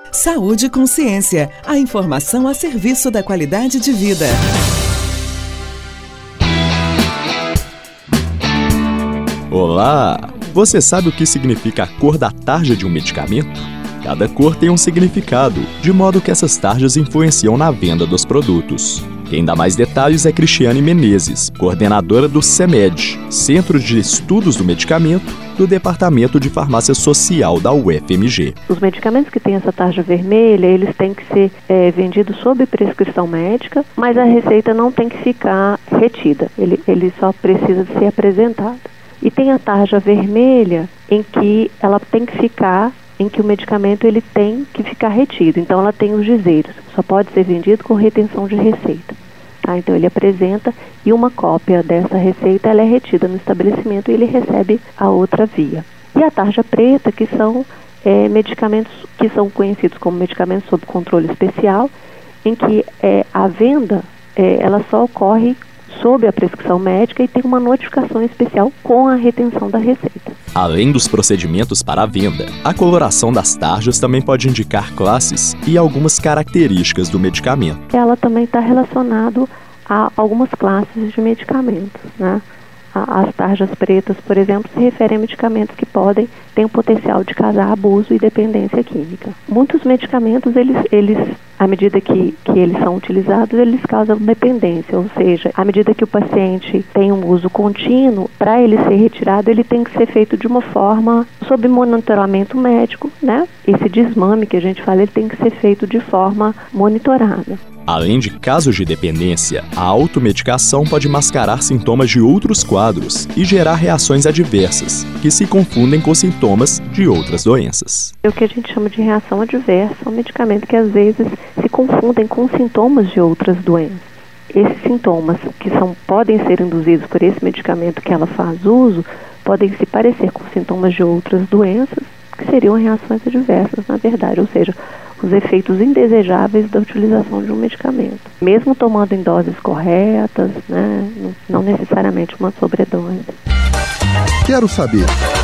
Saúde e Consciência, a informação a serviço da qualidade de vida. Olá! Você sabe o que significa a cor da tarja de um medicamento? Cada cor tem um significado, de modo que essas tarjas influenciam na venda dos produtos. Quem dá mais detalhes é Cristiane Menezes, coordenadora do CEMED, Centro de Estudos do Medicamento, do Departamento de Farmácia Social da UFMG. Os medicamentos que têm essa tarja vermelha, eles têm que ser vendidos sob prescrição médica, mas a receita não tem que ficar retida, ele só precisa ser apresentado. E tem a tarja vermelha em que ela tem que ficar, em que o medicamento ele tem que ficar retido. Então ela tem os dizeres, só pode ser vendido com retenção de receita. Tá? Então ele apresenta e uma cópia dessa receita ela é retida no estabelecimento e ele recebe a outra via. E a tarja preta, que são medicamentos que são conhecidos como medicamentos sob controle especial, em que a venda ela só ocorre sob a prescrição médica e tem uma notificação especial com a retenção da receita. Além dos procedimentos para a venda, a coloração das tarjas também pode indicar classes e algumas características do medicamento. Ela também está relacionada a algumas classes de medicamentos, né? As tarjas pretas, por exemplo, se referem a medicamentos que têm o potencial de causar abuso e dependência química. Muitos medicamentos, eles à medida que eles são utilizados, eles causam dependência, ou seja, à medida que o paciente tem um uso contínuo, para ele ser retirado, ele tem que ser feito de uma forma sob monitoramento médico, né? Esse desmame que a gente fala, ele tem que ser feito de forma monitorada. Além de casos de dependência, a automedicação pode mascarar sintomas de outros quadros e gerar reações adversas, que se confundem com sintomas de outras doenças. O que a gente chama de reação adversa é um medicamento que às vezes se confundem com sintomas de outras doenças. Esses sintomas que podem ser induzidos por esse medicamento que ela faz uso, podem se parecer com sintomas de outras doenças, que seriam reações adversas, na verdade, ou seja, os efeitos indesejáveis da utilização de um medicamento. Mesmo tomando em doses corretas, né, não necessariamente uma sobredose. Quero saber.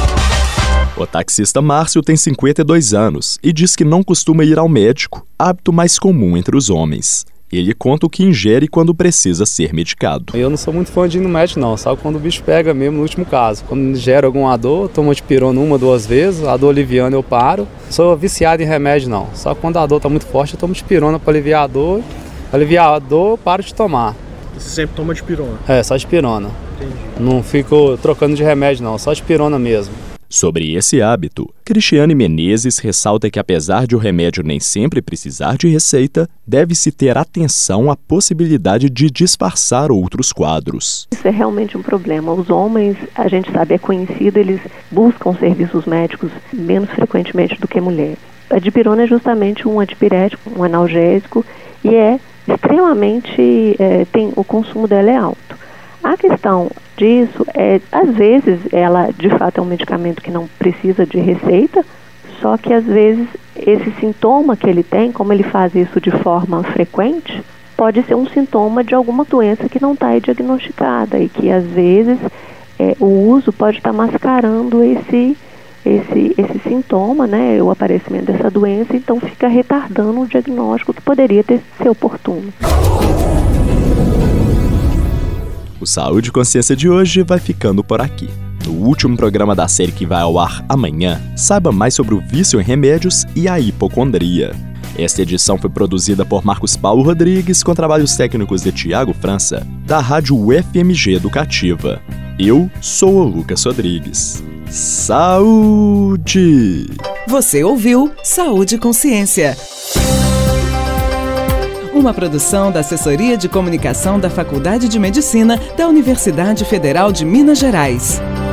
O taxista Márcio tem 52 anos e diz que não costuma ir ao médico, hábito mais comum entre os homens. Ele conta o que ingere quando precisa ser medicado. Eu não sou muito fã de ir no médico não, só quando o bicho pega mesmo no último caso. Quando gera alguma dor, eu tomo antipirona 1 ou 2 vezes, a dor aliviando eu paro. Sou viciado em remédio não, só quando a dor está muito forte eu tomo antipirona para aliviar a dor. Aliviar a dor, eu paro de tomar. Você sempre toma antipirona? Só antipirona. Entendi. Não fico trocando de remédio não, só antipirona mesmo. Sobre esse hábito, Cristiane Menezes ressalta que apesar de o remédio nem sempre precisar de receita, deve-se ter atenção à possibilidade de disfarçar outros quadros. Isso é realmente um problema. Os homens, a gente sabe, é conhecido, eles buscam serviços médicos menos frequentemente do que mulheres. A dipirona é justamente um antipirético, um analgésico, e é extremamente, o consumo dela é alto. A questão disso às vezes, ela de fato é um medicamento que não precisa de receita, só que às vezes esse sintoma que ele tem, como ele faz isso de forma frequente, pode ser um sintoma de alguma doença que não está diagnosticada e que às vezes o uso pode estar mascarando esse sintoma, né, o aparecimento dessa doença, então fica retardando o diagnóstico que poderia ser oportuno. O Saúde e Consciência de hoje vai ficando por aqui. No último programa da série que vai ao ar amanhã, saiba mais sobre o vício em remédios e a hipocondria. Esta edição foi produzida por Marcos Paulo Rodrigues com trabalhos técnicos de Tiago França, da Rádio UFMG Educativa. Eu sou o Lucas Rodrigues. Saúde! Você ouviu Saúde e Consciência. Uma produção da Assessoria de Comunicação da Faculdade de Medicina da Universidade Federal de Minas Gerais.